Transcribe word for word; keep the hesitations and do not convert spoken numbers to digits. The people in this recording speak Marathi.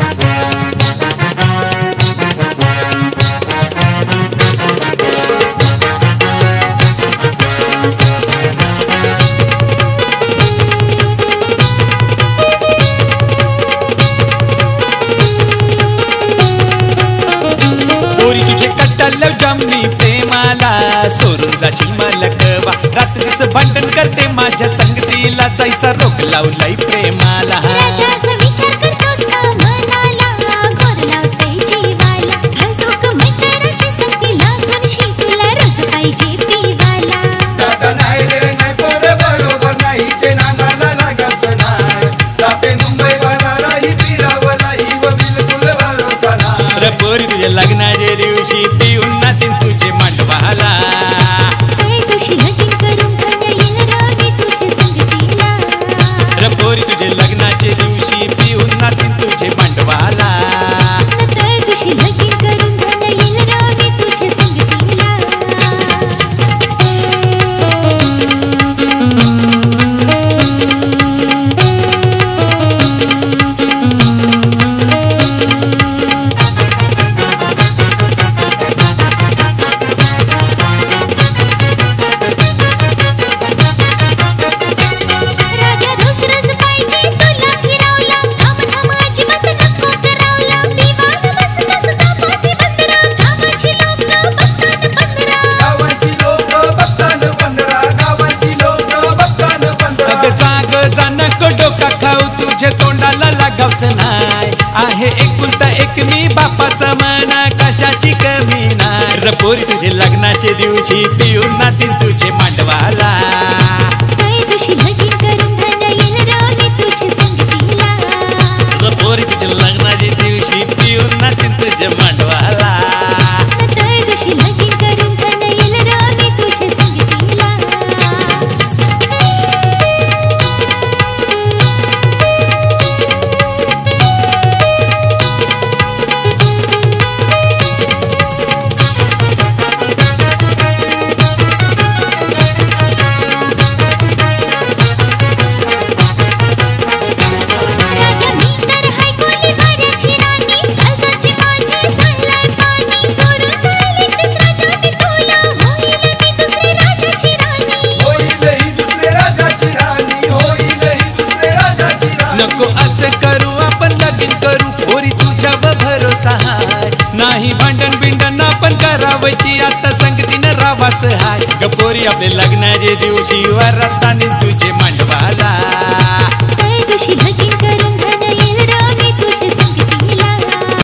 पोरी तुझे कट्टल जमनी प्रेमाला सोडून जाशील मला कवा रात्रीच भांडण करते माझ्या संगतीला जायचा रोग लावलाय प्रेमाला राजाचा विचार करतोस का मनाला घोर लावतोय जीवाला फालतू कमतराची संगती लागूनशी तुला रोज पाहिजे पिवाला दादा नाही रे नाही पोरे बरोबर नाही जे नांगाला लागायचं नाही जाते मुंबई बनाराही फिरावलाही व बिलकुल भरोसा नाही रे पोरी तुझ्या लग्नाच्या दिवशी पिऊन नाचीन तुझे मांडवाला काय तुझी लगीन करून घन येईल रवी तुझ्या संगतीला रे पोरी तुझे लग्नाच्या दिवशी पिऊन नाचीन तुझे मांडवाला नतर तुझी लगीन करून घन येईल रवी तुझ्या संगतीला राजा दुसरंच पाहिजे तुला फिरवला थांब थांब अजिबात नको करावला पिवाला बस बस चपाती बंदरा गावाची लोक बघतात पंधरा गावाची लोक बघतान पंधरा गावाची लोक बघतान पंधरा अग जाग जाणक डोका खाऊ तुझे तोंडाला लागावचं नाय आहे एकुलता एक मी बापाचा मना कशाची कमी नाय रे पोरी तुझे लग्नाच्या दिवशी पिऊन नाचीन तुझे मांडवाला काय तुझी लगीन करून घन येईल रवी तुझ्या संगतीला रे पोरी तुझे लग्नाच्या दिवशी पिऊन नाचीन तुझे मांडवाला नतर तुझी लगीन करून घन येईल रवी तुझ्या संगतीला राजा मी तर हाय कोली भराची राणी अलसाची माझी झालाय पाणी सोडून चालली तीस राजा मी तुला होईल मी दुसरी राजाची राणी होईल ही दुसरे राजाची राणी होईल ही दुसरे राजाची राणी नको असं करू आपण लगीन करू पोरी तुझ्यावर भरोसा हाय नाही भांडण बिंडण आपण करावची आता संगतीनं रावाचं हाय ग पोरी आपले लग्नाच्या दिवशी वरात आणि तुझे